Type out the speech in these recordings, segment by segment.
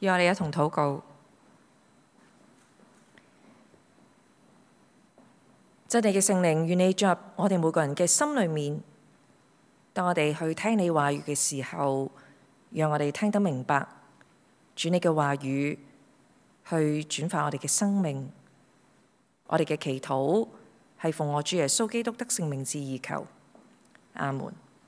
讓我哋一同禱告。真理嘅聖靈，願你進入我哋每個人嘅心裏面。當我哋去聽你話語嘅時候，讓我哋聽得明白，主你嘅話語去轉化我哋嘅生命。我哋嘅祈禱係奉我主耶穌基督得勝名字而求，阿門。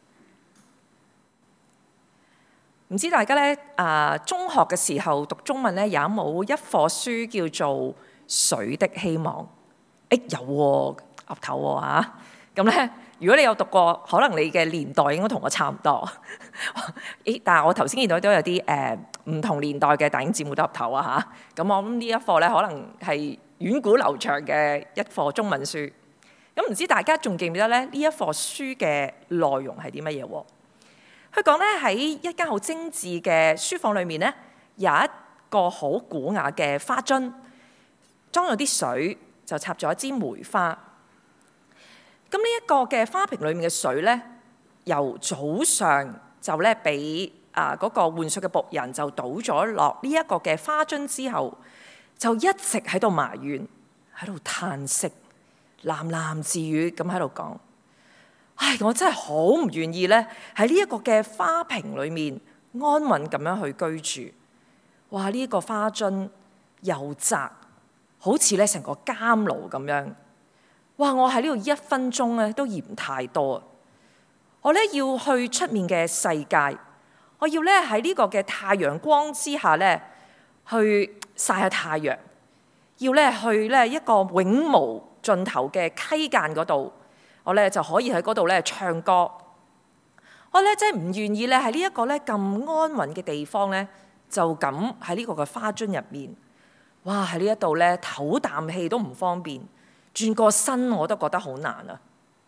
唔知大家咧中學嘅時候讀中文咧，有冇一課書叫做《水的希望》？有喎，岌頭喎嚇。咁咧，如果你有讀過，可能你嘅年代應該同我差唔多。但係我頭先見到都有啲唔同年代嘅弟兄姊妹都岌頭啊嚇。咁我諗呢一課咧，可能係遠古流長嘅一課中文書。咁唔知大家仲記唔記得咧？呢一課書嘅內容係啲乜嘢喎？佢講咧，喺一間好精緻嘅書房裏面咧，有一個好古雅嘅花樽，裝咗啲水，就插咗一支梅花。咁呢一個嘅花瓶裏面嘅水咧，由早上就咧俾嗰個換水嘅僕人就倒咗落呢一個嘅花樽之後，就一直喺度埋怨，喺度嘆息，喃喃自語咁喺度講：唉，我真係好唔願意咧喺呢一個嘅花瓶裏面安穩咁樣去居住。哇！呢一個花樽又窄，好似咧成個監牢咁樣。哇！我喺呢度1分鐘咧都嫌太多。我咧要去出面嘅世界，我要咧喺呢個嘅太陽光之下咧去曬下太陽，要咧去咧一個永無盡頭嘅溪澗嗰度，我咧就可以喺嗰度咧唱歌。我咧真係唔願意咧喺呢一個咧咁安穩嘅地方咧，就咁喺呢個嘅花樽入面。哇！喺呢一度咧唞啖氣都唔方便，轉個身我都覺得好難啊！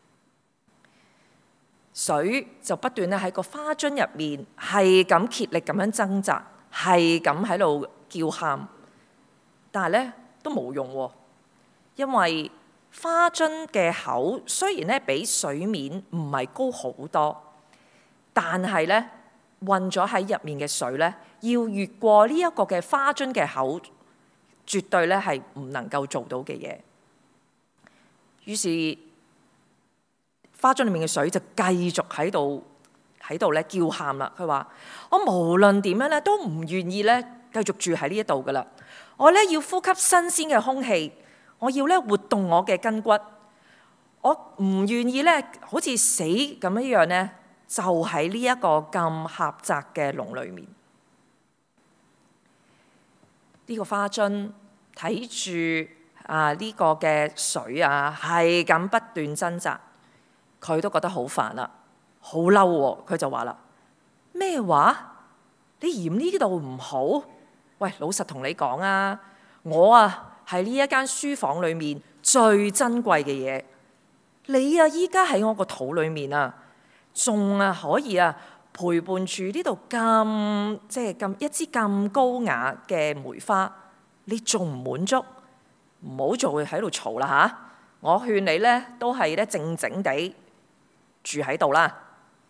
水就不斷咧喺個花樽入面係咁竭力咁樣掙扎，係咁喺度叫喊，但係咧都冇用喎，因為花樽嘅口雖然咧比水面唔係高好多，但係咧混咗喺入面嘅水咧，要越過呢一個嘅花樽嘅口，絕對咧係唔能夠做到嘅嘢。於是花樽裏面嘅水就繼續喺度咧叫喊啦。佢話：我無論點樣咧都唔願意咧繼續住喺呢一度噶啦。我咧要呼吸新鮮嘅空氣，我要咧活動我嘅筋骨。我唔願意咧好似死咁樣咧，就喺呢一個咁狹窄嘅籠裏面。呢個花樽睇住呢個嘅水係咁不斷掙扎，佢都覺得好煩啦，好嬲喎。佢就話啦：咩話？你嫌呢度唔好？喂，老實同你講啊，我係呢一間書房裏面最珍貴嘅嘢。你依家喺我個肚裏面仲可以陪伴住呢度咁一支咁高雅嘅梅花，你仲唔滿足？唔好再喺度嘈啦嚇！我勸你咧都係咧靜靜地住喺度啦。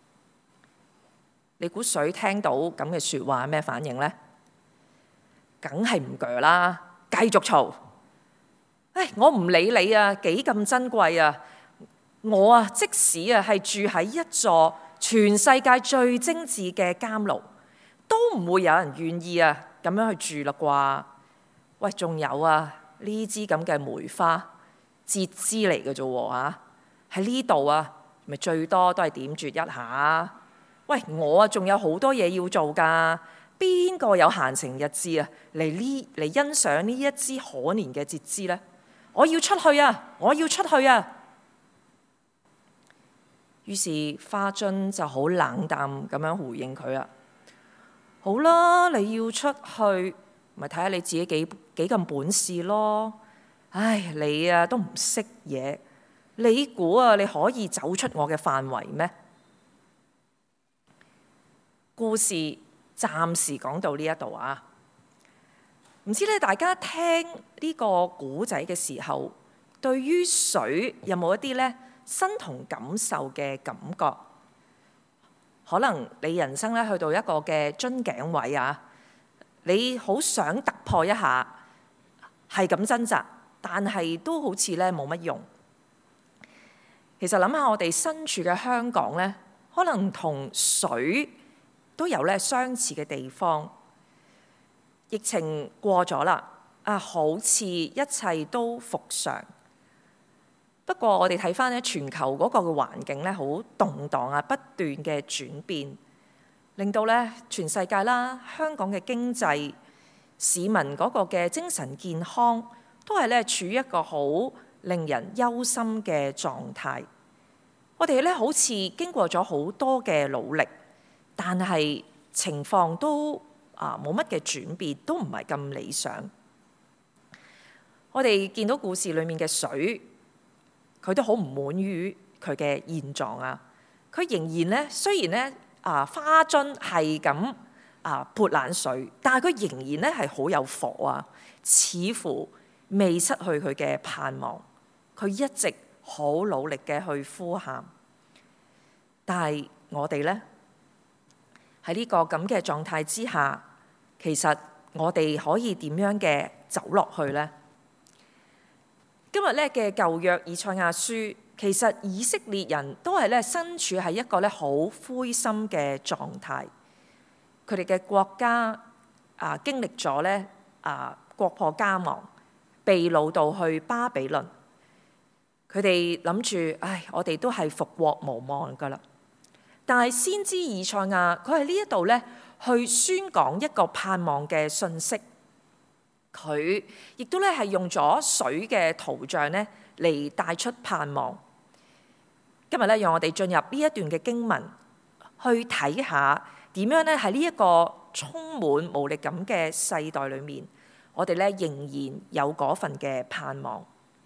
你估水聽到咁嘅説話咩反應咧？梗係唔鋸啦，繼續嘈。我唔理你幾咁珍貴我即使係住喺一座全世界最精緻嘅監牢，都唔會有人願意咁樣去住啦啩？喂，仲有呢支咁嘅梅花，節枝嚟嘅啫喎，喺呢度咪最多都係點綴一下。喂，我仲有好多嘢要做㗎，邊個有閒情逸致嚟欣賞呢一支可憐嘅節枝呢？我要出去我要出去於是花樽就好冷淡咁樣回應佢啦。好啦，你要出去，咪睇下你自己幾咁本事咯。唉，你都唔識嘢，你估你可以走出我嘅範圍咩？故事暫時講到呢一度唔知咧大家聽呢個古仔嘅時候，對於水有冇一啲咧身同感受嘅感覺？可能你人生咧去到一個嘅樽頸位你好想突破一下，係咁掙扎，但係都好似咧冇乜用。其實諗下我哋身處嘅香港咧，可能同水都有咧相似嘅地方。疫情過咗啦，好似一切都復常。不過我哋睇翻咧全球嗰個嘅環境咧好動盪啊，不斷嘅轉變，令到咧全世界啦、香港嘅經濟、市民嗰個嘅精神健康都係咧處於一個好令人憂心嘅狀態。我哋咧好似經過咗好多嘅努力，但係情況都冇乜嘅轉變，都唔係咁理想。我哋見到故事裡面嘅水，佢都好唔滿於佢嘅現狀啊！佢仍然咧，雖然咧花樽係咁潑冷水，但係佢仍然咧係好有火啊，似乎未失去佢嘅盼望。佢一直好努力嘅去呼喊，但係我哋咧喺呢個咁嘅狀態之下，其實我哋可以點樣嘅走落去呢？今日咧嘅舊約以賽亞書，其實以色列人都係咧身處喺一個咧好灰心嘅狀態。佢哋嘅國家經歷咗咧國破家亡，被擄到去巴比倫。佢哋諗住，我哋都係復國無望㗎啦。但係先知以賽亞，佢喺呢一度咧去宣講一個盼望嘅信息。佢亦都咧係用咗水嘅圖像咧嚟帶出盼望。今日咧，讓我哋進入呢一段嘅經文，去睇下點樣咧喺呢一個充滿無力感嘅世代裏面，我哋咧仍然有嗰份嘅盼望。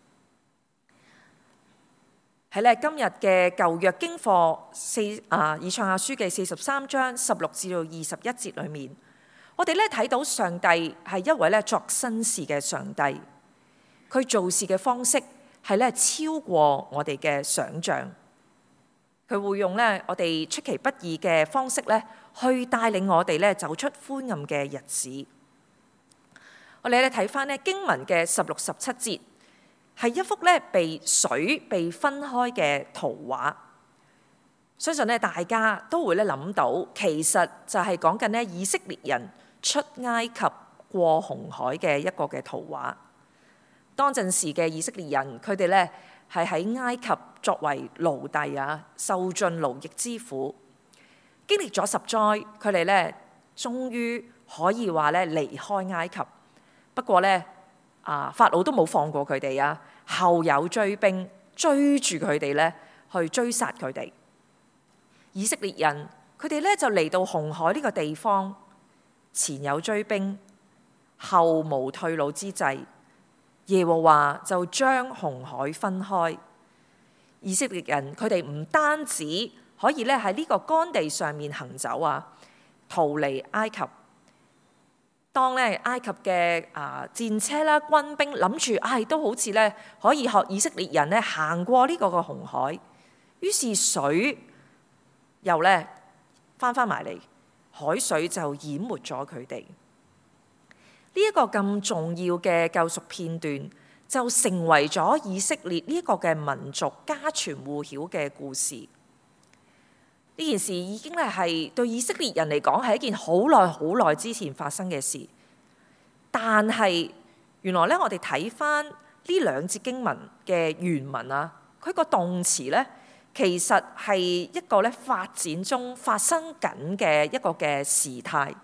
喺咧今日嘅舊約經課以賽亞書嘅43章16至到21節裏面，我哋咧睇到上帝係一位咧作新事嘅上帝，佢做事嘅方式係咧超過我哋嘅想像。佢會用咧我哋出其不意嘅方式咧去帶領我哋咧走出灰暗嘅日子。我哋咧睇翻咧經文嘅16、17節。係一幅咧被水被分開嘅圖畫，相信咧大家都會咧諗到，其實就係講緊咧以色列人出埃及過紅海嘅一個嘅圖畫。當陣時嘅以色列人，佢哋咧係喺埃及作為奴隸啊，受盡勞役之苦，經歷咗10災，佢哋咧終於可以話咧離開埃及。不過咧，法老都冇放過佢哋啊！後有追兵追住佢哋咧，去追殺佢哋。以色列人佢哋咧就嚟到紅海呢個地方，前有追兵，後無退路之際，耶和華就將紅海分開。以色列人佢哋唔單止可以咧喺呢個乾地上面行走啊，逃離埃及。當咧埃及嘅戰車啦、軍兵諗住都好似咧可以學以色列人咧行過呢個嘅紅海，於是水又咧翻埋嚟，海水就淹沒咗佢哋。呢一個咁重要嘅救贖片段，就成為咗以色列呢個嘅民族家傳戶曉嘅故事。呢件事已經咧係對以色列人嚟講係一件好耐之前發生嘅事，但係原來咧我哋睇返呢兩節經文嘅原文啊，佢個動詞咧其實係一個咧發展中發生緊嘅一個嘅時態。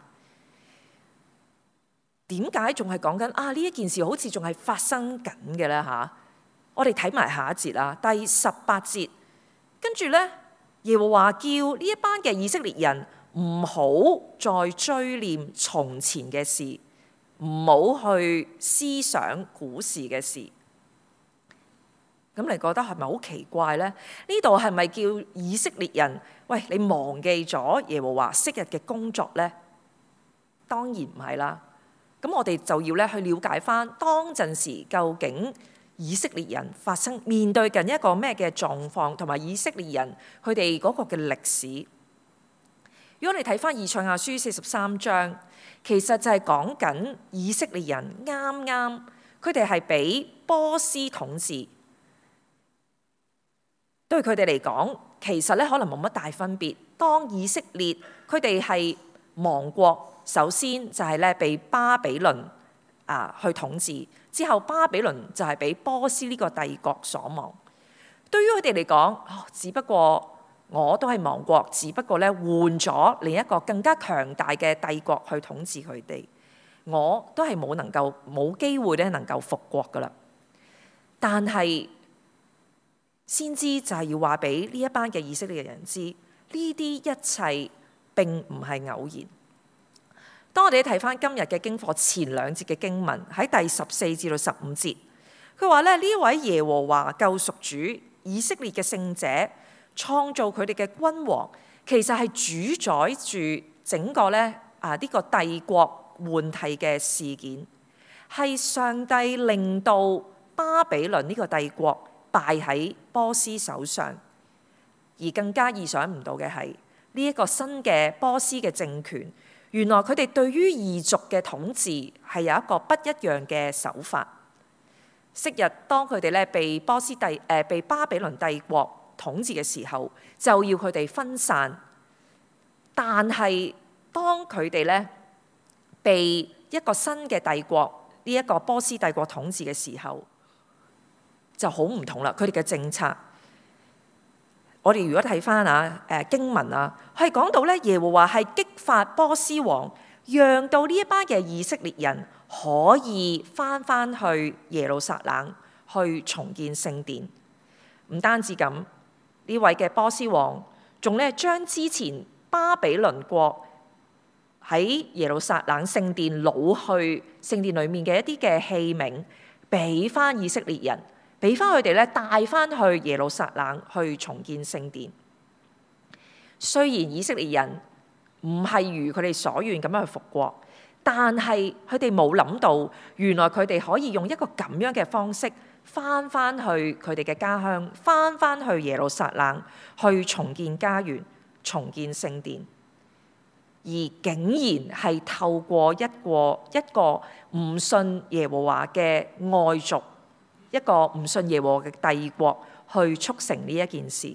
點解仲係講緊呢一件事好似仲係發生緊嘅咧嚇？我哋睇埋下一節啊，第18節，跟住咧。耶和華叫呢一班嘅以色列人唔好再追念從前嘅事，唔好去思想古時嘅事。咁你覺得係咪好奇怪呢？呢度係咪叫以色列人，喂，你忘記咗耶和華昔日嘅工作呢？當然唔係啦。咁我哋就要咧去了解翻當陣時究竟以色列人面對緊一個咩嘅狀況，同埋以色列人佢哋嗰個嘅歷史。 如果你睇翻以賽亞書43章，其實就係講緊以色列人啱啱佢哋係俾波斯統治，對佢哋嚟講，其實咧可能冇乜大分別。當以色列佢哋係亡國，首先就係咧被巴比倫去統治，之後巴比倫就係俾波斯呢個帝國所亡。對於佢哋嚟講，只不過我都係亡國，只不過咧換咗另一個更加強大嘅帝國去統治佢哋，我都係冇機會咧能夠復國噶啦。但係先知就係要話俾呢一班嘅以色列人知，呢啲一切並唔係偶然。當我哋睇翻今日嘅經課前兩節嘅經文，喺第14至到15節，佢話咧，呢位耶和華救贖主以色列嘅聖者創造佢哋嘅君王，其實係主宰住整個呢個帝國換替嘅事件，係上帝令到巴比倫呢個帝國敗喺波斯手上。而更加意想唔到嘅係呢一個新嘅波斯嘅政權，原來佢哋對於異族嘅統治係有一個不一樣嘅手法。昔日當佢哋咧被巴比倫帝國統治嘅時候，就要佢哋分散。但係當佢哋咧被一個新嘅帝國呢一個波斯帝國統治嘅時候，就好唔同啦。佢哋嘅政策，我哋如果睇翻經文係講到咧，耶和華係激發波斯王，讓到呢一班嘅以色列人可以翻去耶路撒冷去重建聖殿。唔單止咁，呢位嘅波斯王仲咧將之前巴比倫國喺耶路撒冷聖殿擄去聖殿裡面嘅一啲嘅器皿，俾翻以色列人，俾翻佢哋咧帶翻去耶路撒冷去重建聖殿。雖然以色列人唔係如佢哋所願咁樣去復國，但係佢哋冇諗到，原來佢哋可以用一個咁樣嘅方式翻去佢哋嘅家鄉，翻去耶路撒冷去重建家園、重建聖殿，而竟然係透過一個唔信耶和華嘅外族，一個唔信耶和華嘅帝國去促成呢一件事。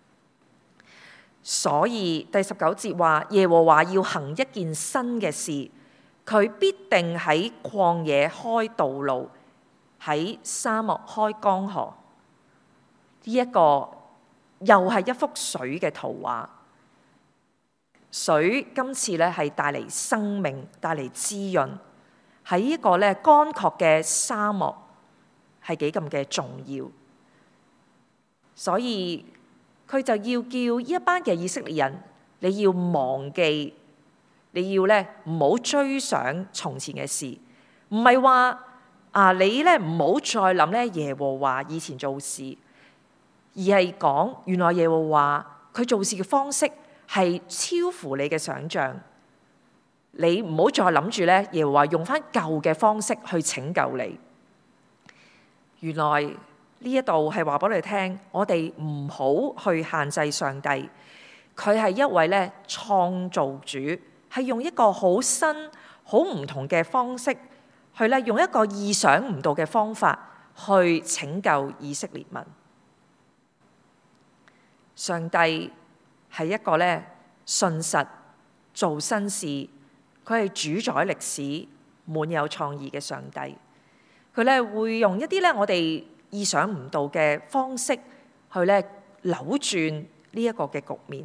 所以第19節話，耶和華要行一件新嘅事，佢必定喺曠野開道路，喺沙漠開江河。呢一個又係一幅水嘅圖畫。水今次咧係帶嚟生命，帶嚟滋潤，喺呢個咧乾涸嘅沙漠係幾咁嘅重要。所以佢就要叫一班嘅以色列人，你要忘記，你要咧唔好追想從前嘅事，唔係話你咧唔好再諗咧耶和華以前做事，而係講原來耶和華佢做事嘅方式係超乎你嘅想象。你唔好再諗住咧耶和華用翻舊嘅方式去拯救你。原來呢一度係話俾你哋聽，我哋唔好去限制上帝，佢係一位咧創造主，係用一個好新、好唔同嘅方式，去咧用一個意想唔到嘅方法去拯救以色列民。上帝係一個咧信實做新事，佢係主宰歷史、滿有創意嘅上帝。佢咧會用一啲咧我哋意想唔到嘅方式去咧扭轉呢一個嘅局面。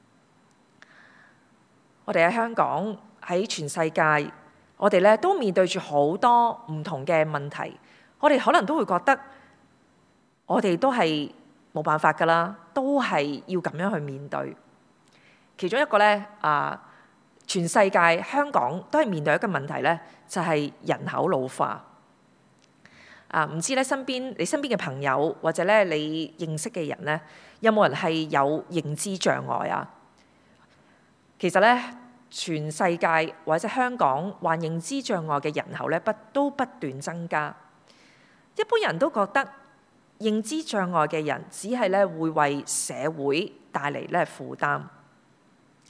我哋喺香港，喺全世界，我哋咧都面對住好多唔同嘅問題。我哋可能都會覺得，我哋都係冇辦法㗎啦，都係要咁樣去面對。其中一個咧全世界香港都係面對一個問題咧，就係人口老化。唔知咧你身邊嘅朋友或者咧你認識嘅人咧，有冇人係有認知障礙啊？其實咧，全世界或者香港患認知障礙嘅人口咧都不斷增加。一般人都覺得認知障礙嘅人只係咧會為社會帶嚟咧負擔。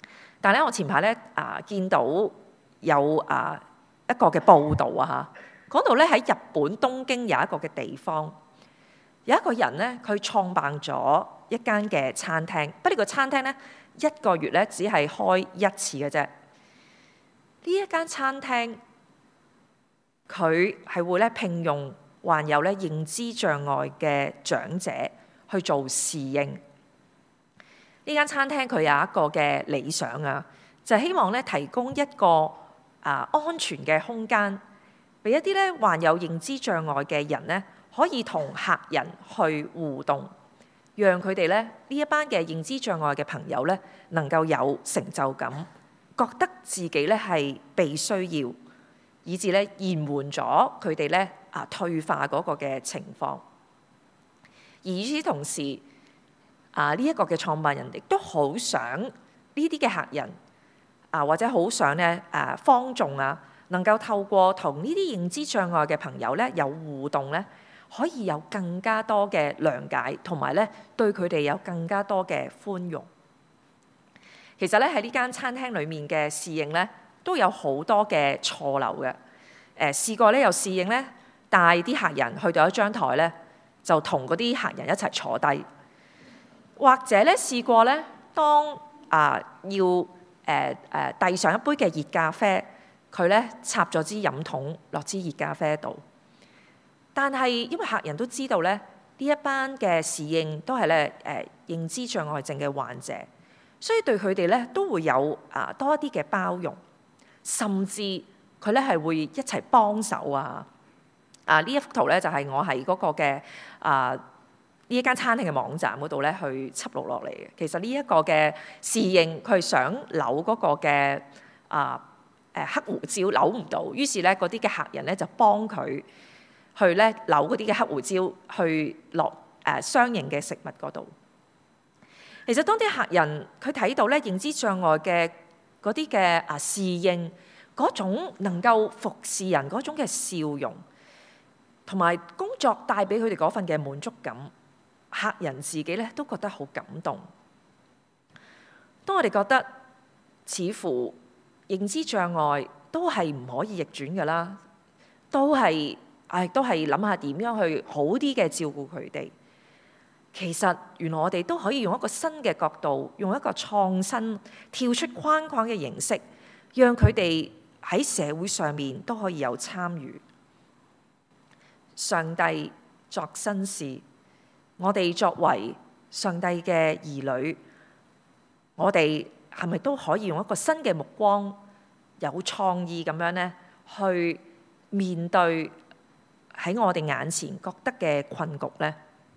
但係咧，我前排咧見到有一個嘅報導講到咧喺日本東京有一個嘅地方，有一個人咧佢創辦咗一間嘅餐廳，不過呢個餐廳咧一個月咧只係開一次嘅啫。呢一間餐廳佢係會咧聘用患有咧認知障礙嘅長者去做侍應。呢間餐廳佢有一個嘅理想就係希望咧提供一個安全嘅空間，俾一啲咧患有認知障礙嘅人咧可以同客人去互動，讓佢哋咧呢一班嘅認知障礙嘅朋友咧能夠有成就感，覺得自己咧係被需要，以至咧延緩咗佢哋咧退化嗰個嘅情況。而與此同時，呢一個嘅創辦人亦都好想呢啲嘅客人或者好想咧坊眾能夠透過同呢啲認知障礙嘅朋友咧有互動咧，可以有更加多嘅諒解，同埋咧對佢哋有更加多嘅寬容。其實咧喺呢間餐廳裡面嘅侍應咧都有好多嘅錯漏嘅。試過咧有侍應咧帶啲客人去到一張台咧，就同嗰啲客人一齊坐低。或者咧試過咧，當要遞上一杯嘅熱咖啡，佢咧插咗支飲筒落支熱咖啡度。但係因為客人都知道咧，呢一班嘅侍應都係咧認知障礙症嘅患者，所以對佢哋咧都會有多一啲嘅包容，甚至佢咧係會一齊幫手呢一幅圖咧就係我喺嗰個嘅呢一間餐廳嘅網站嗰度咧去輯錄落嚟嘅。其實呢一個嘅侍應佢係想扭嗰個嘅黑胡椒，扭唔到，於是咧嗰啲嘅客人咧就幫佢去咧扭嗰啲嘅黑胡椒去落相應嘅食物嗰度。其實當啲客人佢睇到咧認知障礙嘅嗰啲嘅侍應嗰種能夠服侍人嗰種嘅笑容，同埋工作帶俾佢哋嗰份嘅滿足感，客人自己咧都覺得好感動。當我哋覺得似乎認知障礙都係唔可以逆轉㗎啦，都係諗下點樣去好啲嘅照顧佢哋。其實原來我哋都可以用一個新嘅角度，用一個創新、跳出框框嘅形式，讓佢哋喺社會上面都可以有參與。上帝作新事，我哋作為上帝嘅兒女，我哋係咪都可以用一個新嘅目光、有創意咁樣咧，去面對喺我哋眼前覺得嘅困局咧？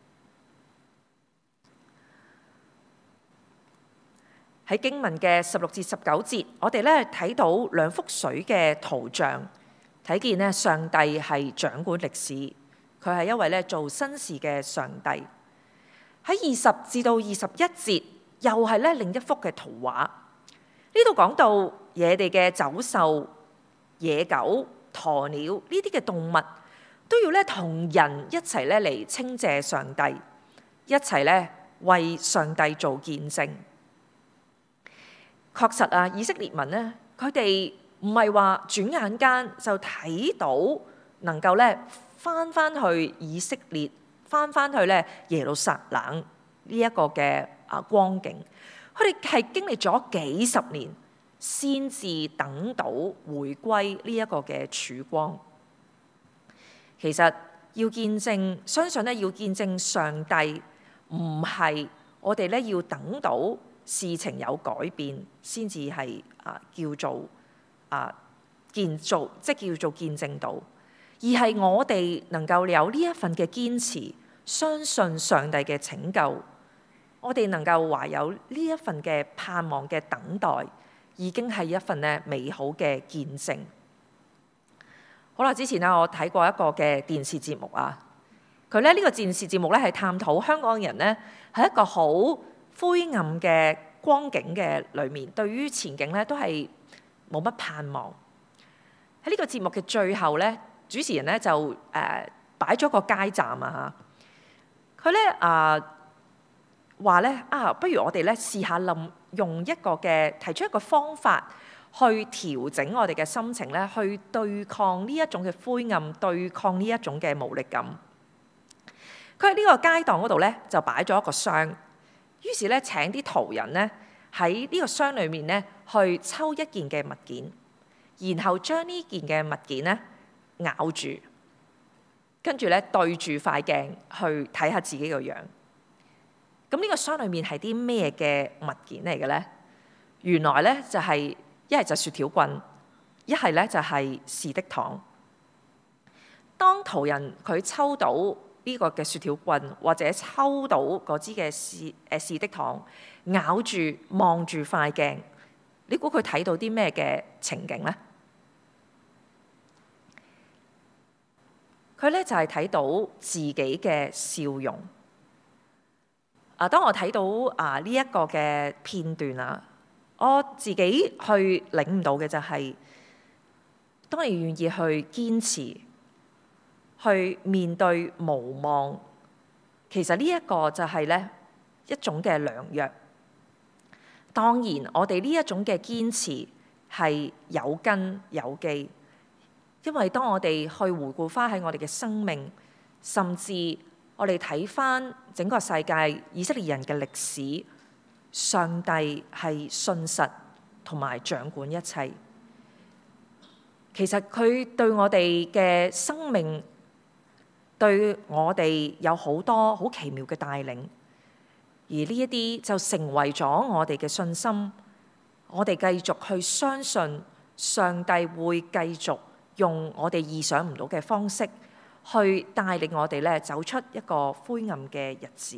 喺經文嘅16至19節，我哋咧睇到兩幅水嘅圖像，睇見咧上帝係掌管歷史，佢係一位咧做新事嘅上帝。喺20至到21節，又係咧另一幅嘅圖畫。呢度講到野地嘅走獸、野狗、鴕鳥呢啲嘅動物，都要咧同人一齊咧嚟稱謝上帝，一齊咧為上帝做見證。確實以色列民咧，佢哋唔係話轉眼間就睇到能夠咧翻去以色列，翻去咧耶路撒冷呢一個嘅光景，佢哋係經歷咗幾十年先至等到回歸呢一個嘅曙光。其實要見證，相信咧要見證上帝，唔係我哋咧要等到事情有改變先至係叫做即叫做見證到，而係我哋能夠有呢一份嘅堅持，相信上帝嘅拯救，我哋能夠懷有呢一份嘅盼望嘅等待，已經係一份咧美好嘅見證。好啦，之前我睇過一個嘅電視節目佢咧呢個電視節目咧係探討香港人咧係一個好灰暗嘅光景嘅裏面，對於前景咧都係冇乜盼望。喺呢個節目嘅最後咧，主持人咧就擺咗個街站佢咧話咧不如我哋咧試下用提出一個方法去調整我哋嘅心情咧，去對抗呢一種嘅灰暗，對抗呢一種嘅無力感。佢喺呢個街檔嗰度咧就擺咗一個箱，於是咧請啲途人咧喺呢個箱裏面咧去抽一件嘅物件，然後將呢件嘅物件咧咬住，跟住咧對住塊鏡去睇下自己個樣。咁呢個箱裏面係啲咩嘅物件嚟嘅咧？原來咧就係一係就雪條棍，一係咧就係士的糖。當途人佢抽到呢個嘅雪條棍，或者抽到嗰支嘅士的糖，咬住望住塊鏡，你估佢睇到啲咩嘅情景咧？佢咧就係睇到自己嘅笑容。當我睇到呢一個嘅片段啊，我自己去領悟到嘅就係，當你願意去堅持，去面對無望，其實呢一個就係咧一種嘅良藥。當然，我哋呢一種嘅堅持係有根有基，因為當我哋去回顧翻喺我哋嘅生命，甚至我哋睇翻整個世界以色列人嘅歷史，上帝係信實同埋掌管一切。其實佢對我哋嘅生命，對我哋有好多好奇妙嘅帶領，而呢一啲就成為咗我哋嘅信心。我哋繼續去相信上帝會繼續用我哋意想唔到嘅方式去帶領我哋咧走出一個灰暗嘅日子。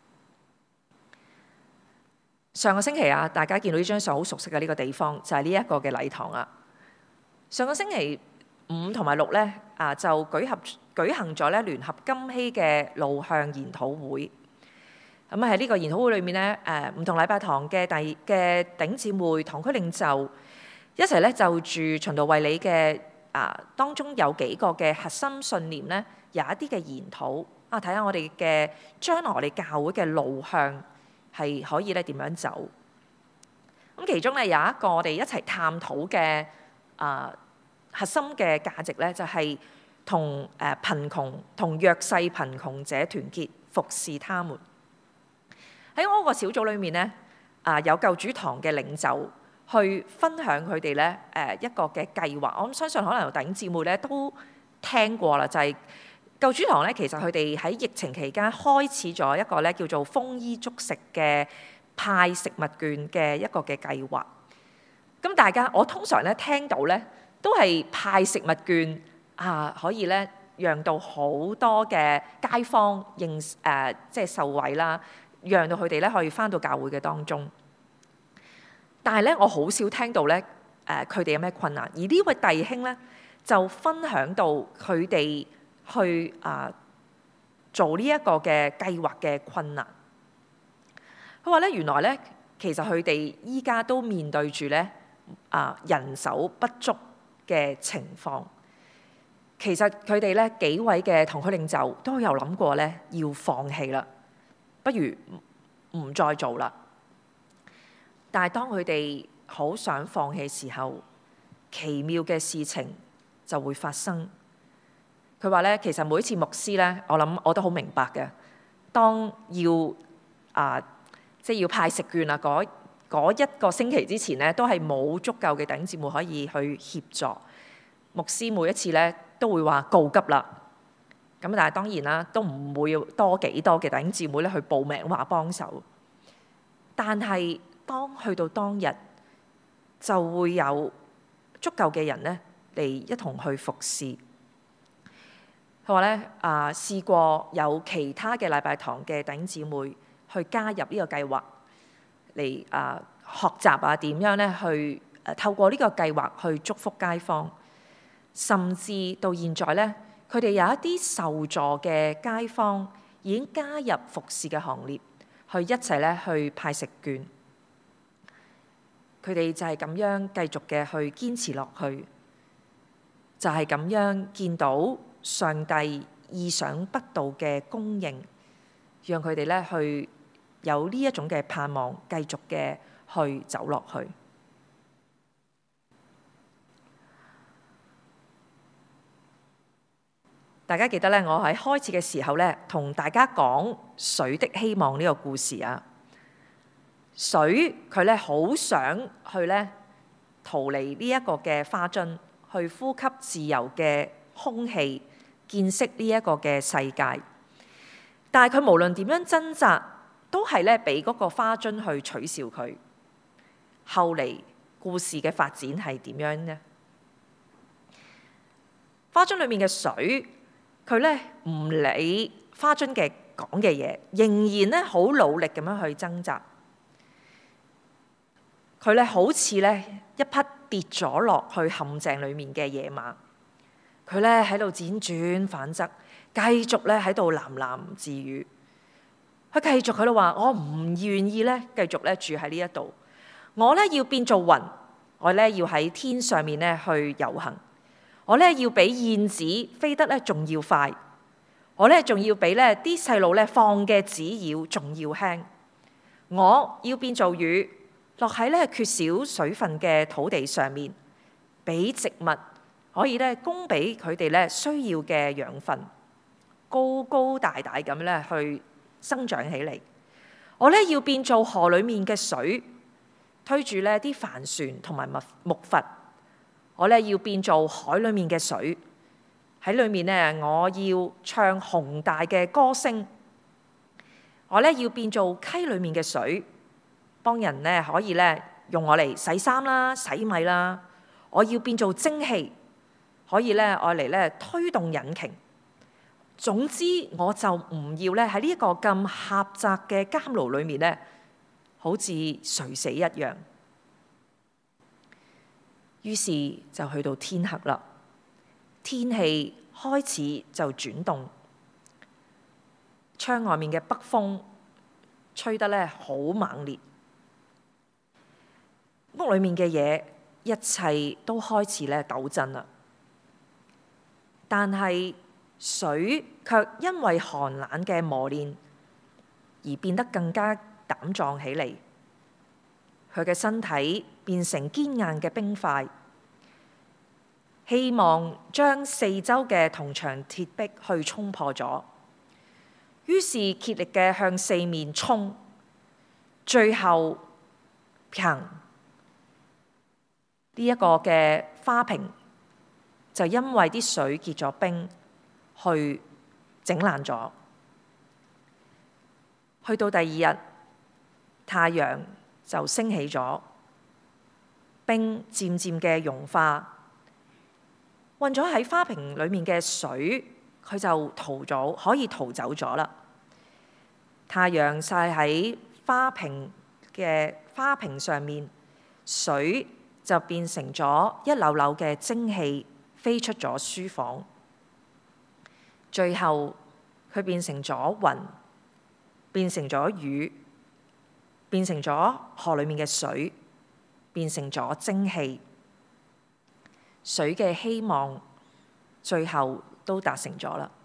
上個星期大家見到呢張相好熟悉嘅呢個地方就係呢一個嘅禮堂啊。上個星期5同埋6咧就舉行咗咧聯合金禧嘅路向研討會。咁喺呢個研討會裏面咧，唔同禮拜堂嘅頂姊妹、堂區領袖一齊咧就住循道衛理嘅當中有幾個嘅核心信念咧，有一啲嘅研討睇下我哋嘅將來我哋教會嘅路向係可以咧點樣走。咁其中咧有一個我哋一齊探討嘅核心嘅價值咧，就係同貧窮同弱勢貧窮者團結，服侍他們。喺我個小組裏面咧，有救主堂嘅領袖去分享佢哋咧一個嘅計劃。我相信可能有弟兄姊妹咧都聽過啦，就係救主堂咧，其實佢哋喺疫情期間開始咗一個咧叫做豐衣足食嘅派食物券嘅一個嘅計劃。咁我通常咧聽到咧都係派食物券可以咧讓到好多嘅街坊即係受惠啦。讓到佢哋咧可以返到教會嘅當中，但係咧我好少聽到咧佢哋有咩困難。而呢位弟兄咧就分享到佢哋去做呢一個嘅計劃嘅困難。佢話咧原來咧其實佢哋依家都面對住咧人手不足嘅情況。其實佢哋咧幾位嘅堂區領袖都有諗過咧要放棄啦。不如唔再做啦。但係當佢哋好想放棄時候，奇妙嘅事情就會發生。佢話咧，其實每一次牧師咧，我諗我都好明白嘅。當要即係要派食券嗰一個星期之前咧，都係冇足夠嘅弟兄姊妹可以去協助。牧師每一次咧都會話告急啦。咁但係當然啦，都唔會多幾多嘅弟兄姊妹咧去報名話幫手。但係當去到當日，就會有足夠嘅人咧嚟一同去服侍。佢話咧試過有其他嘅禮拜堂嘅弟兄姊妹去加入呢個計劃嚟學習點樣咧去透過呢個計劃去祝福街坊，甚至到現在咧。佢哋有一啲受助嘅街坊已經加入服侍嘅行列，去一齊咧去派食券。佢哋就係咁樣繼續嘅去堅持落去，就係咁樣見到上帝意想不到嘅供應，讓佢哋咧去有呢一種嘅盼望，繼續嘅去走落去。大家記得咧，我喺開始嘅時候咧，同大家講水的希望呢個故事啊。水佢咧好想去咧逃離呢一個嘅花樽，去呼吸自由嘅空氣，見識呢一個嘅世界。但係佢無論點樣掙扎，都係咧俾嗰個花樽去取笑佢。後嚟故事嘅發展係點樣呢？花樽裏面嘅水，佢咧唔理花樽嘅講嘅嘢，仍然咧好努力咁樣去掙扎。佢咧好似咧一匹跌咗落去陷阱裡面嘅野馬，佢咧喺度輾轉反側，繼續咧喺度喃喃自語。佢繼續喺度話：我唔願意咧繼續咧住喺呢一度，我咧要變做雲，我咧要喺天上面咧去遊行。我咧要比燕子飛得咧仲要快，我咧仲要比咧啲細路咧放嘅紙鷂仲要輕。我要變做雨，落喺咧缺少水分嘅土地上面，俾植物可以咧供俾佢哋咧需要嘅養分，高高大大咁咧去生長起嚟。我咧要變做河裡面嘅水，推住咧啲帆船同埋木筏。我咧要變做海裡面嘅水，喺裏面咧我要唱宏大嘅歌聲。我咧要變做溪裡面嘅水，幫人咧可以咧用我嚟洗衫啦、洗米啦。我要變做蒸氣，可以咧愛嚟咧推動引擎。總之我就唔要咧喺呢一個咁狹窄嘅監牢裏面咧，好似垂死一樣。於是就去到天黑啦，天氣開始就轉動，窗外面嘅北風吹得咧好猛烈，屋裏面嘅嘢一切都開始咧抖震啦。但係水卻因為寒冷嘅磨練而變得更加膽壯起嚟。佢嘅身體變成堅硬嘅冰塊，希望將四周嘅銅牆鐵壁去衝破咗。於是竭力嘅向四面衝，最後砰！呢一個嘅花瓶就因為啲水結咗冰，去整爛咗。去到第二日，太陽就升起咗，冰漸漸嘅融化，混咗喺花瓶裡面嘅水，佢就可以逃走咗啦。太陽曬喺花瓶上面，水就變成咗一縷縷嘅蒸氣，飛出咗書房。最後佢變成咗雲，變成咗雨，變成咗河裡面嘅水，變成咗蒸氣。水嘅希望最後都達成咗啦。